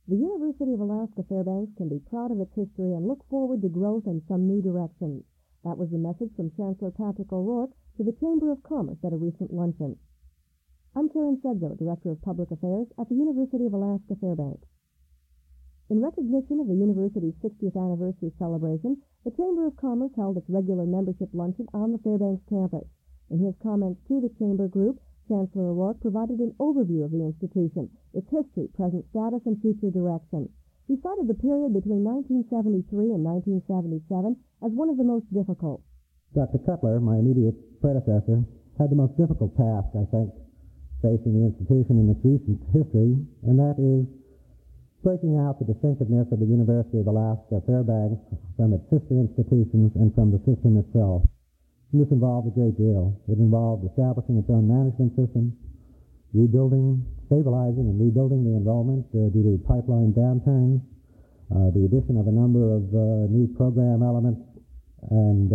The University of Alaska Fairbanks can be proud of its history and look forward to growth in some new directions. That was the message from Chancellor Patrick O'Rourke to the Chamber of Commerce at a recent luncheon. I'm Karen Sedgo, Director of Public Affairs at the University of Alaska Fairbanks. In recognition of the university's 60th anniversary celebration, the Chamber of Commerce held its regular membership luncheon on the Fairbanks campus. In his comments to the Chamber group, Chancellor O'Rourke provided an overview of the institution, its history, present status, and future direction. He cited the period between 1973 and 1977 as one of the most difficult. Dr. Cutler, my immediate predecessor, had the most difficult task, I think, facing the institution in its recent history, and that is breaking out the distinctiveness of the University of Alaska Fairbanks from its sister institutions and from the system itself. And this involved a great deal. It involved establishing its own management system, stabilizing and rebuilding the enrollment due to pipeline downturns, the addition of a number of new program elements, and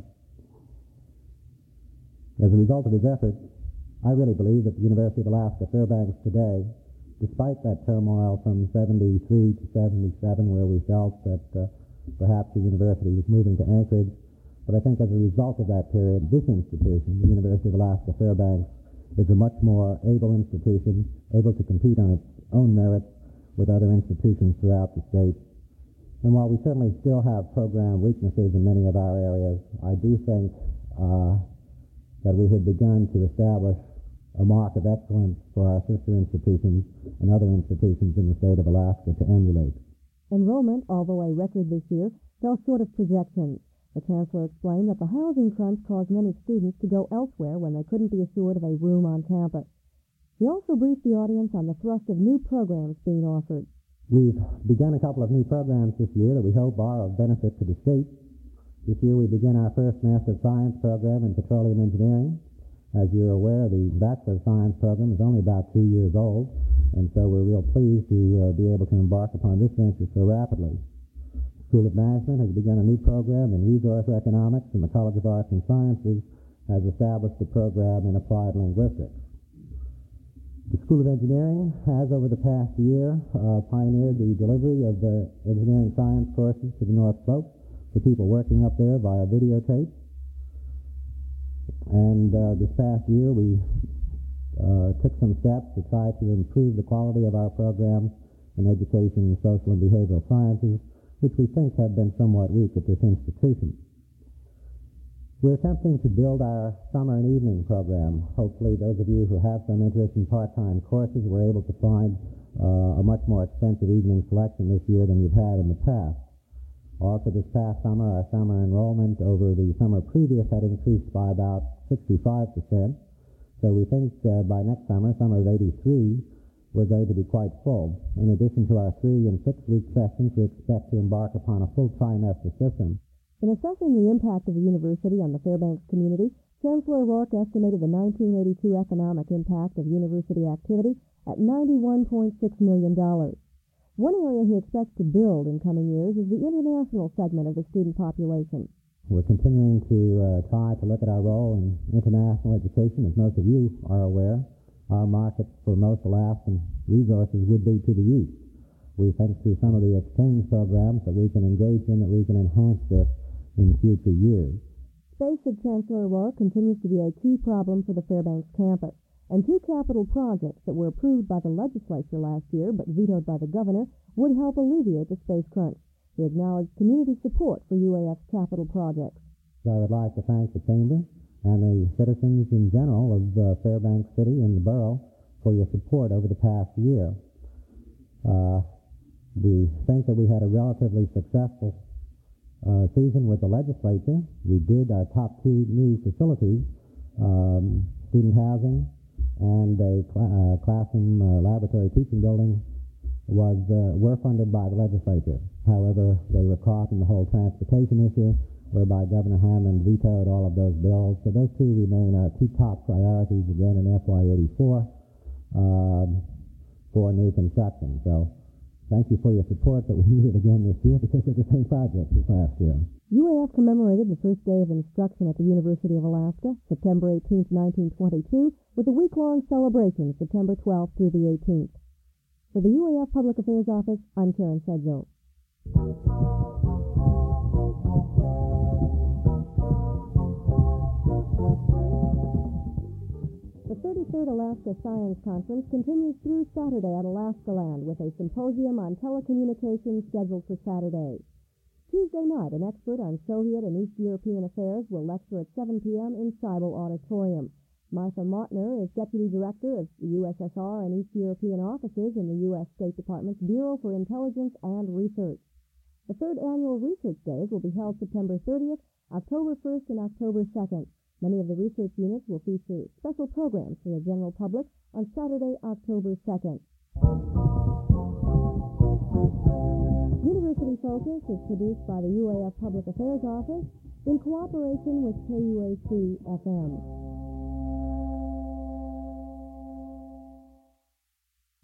as a result of his efforts, I really believe that the University of Alaska Fairbanks today, despite that turmoil from 73 to 77, where we felt that perhaps the university was moving to Anchorage, but I think as a result of that period, this institution, the University of Alaska Fairbanks, is a much more able institution, able to compete on its own merits with other institutions throughout the state. And while we certainly still have program weaknesses in many of our areas, I do think that we have begun to establish a mark of excellence for our sister institutions and other institutions in the state of Alaska to emulate. Enrollment, although a record this year, fell short of projections. The Chancellor explained that the housing crunch caused many students to go elsewhere when they couldn't be assured of a room on campus. He also briefed the audience on the thrust of new programs being offered. We've begun a couple of new programs this year that we hope are of benefit to the state. This year we begin our first Master of Science program in petroleum engineering. As you're aware, the Bachelor of Science program is only about 2 years old, and so we're real pleased to be able to embark upon this venture so rapidly. School of Management has begun a new program in resource economics, and the College of Arts and Sciences has established a program in applied linguistics. The School of Engineering has, over the past year, pioneered the delivery of the engineering science courses to the North Slope for people working up there via videotape. And this past year, we took some steps to try to improve the quality of our programs in education, social, and behavioral sciences, which we think have been somewhat weak at this institution. We're attempting to build our summer and evening program. Hopefully those of you who have some interest in part-time courses were able to find a much more extensive evening selection this year than you've had in the past. Also this past summer, our summer enrollment over the summer previous had increased by about 65%. So we think by next summer, summer of '83, we're going to be quite full. In addition to our 3- and 6-week sessions, we expect to embark upon a full trimester system. In assessing the impact of the university on the Fairbanks community, Chancellor O'Rourke estimated the 1982 economic impact of university activity at $91.6 million. One area he expects to build in coming years is the international segment of the student population. We're continuing to try to look at our role in international education. As most of you are aware, our market for most Alaskan resources would be to the east. We think through some of the exchange programs that we can engage in, that we can enhance this in future years. Space, said Chancellor O'Rourke, continues to be a key problem for the Fairbanks campus, and 2 capital projects that were approved by the legislature last year but vetoed by the governor would help alleviate the space crunch. He acknowledged community support for UAF's capital projects. So I would like to thank the Chamber and the citizens in general of Fairbanks City and the borough for your support over the past year. We think that we had a relatively successful season with the legislature. We did our top 2 new facilities, student housing and a classroom laboratory teaching building were funded by the legislature. However, they were caught in the whole transportation issue, whereby Governor Hammond vetoed all of those bills. So those 2 remain our 2 top priorities again in FY84 for new construction. So thank you for your support, but we need it again this year because of the same project as last year. UAF commemorated the first day of instruction at the University of Alaska, September 18, 1922, with a week-long celebration September 12th through the 18th. For the UAF Public Affairs Office, I'm Karen Sedgwill. The 33rd Alaska Science Conference continues through Saturday at Alaskaland with a symposium on telecommunications scheduled for Saturday. Tuesday night, an expert on Soviet and East European affairs will lecture at 7 p.m. in Seibel Auditorium. Martha Mautner is Deputy Director of the USSR and East European offices in the U.S. State Department's Bureau for Intelligence and Research. The third annual Research Days will be held September 30th, October 1st, and October 2nd. Many of the research units will feature special programs for the general public on Saturday, October 2nd. University Focus is produced by the UAF Public Affairs Office in cooperation with KUAC-FM.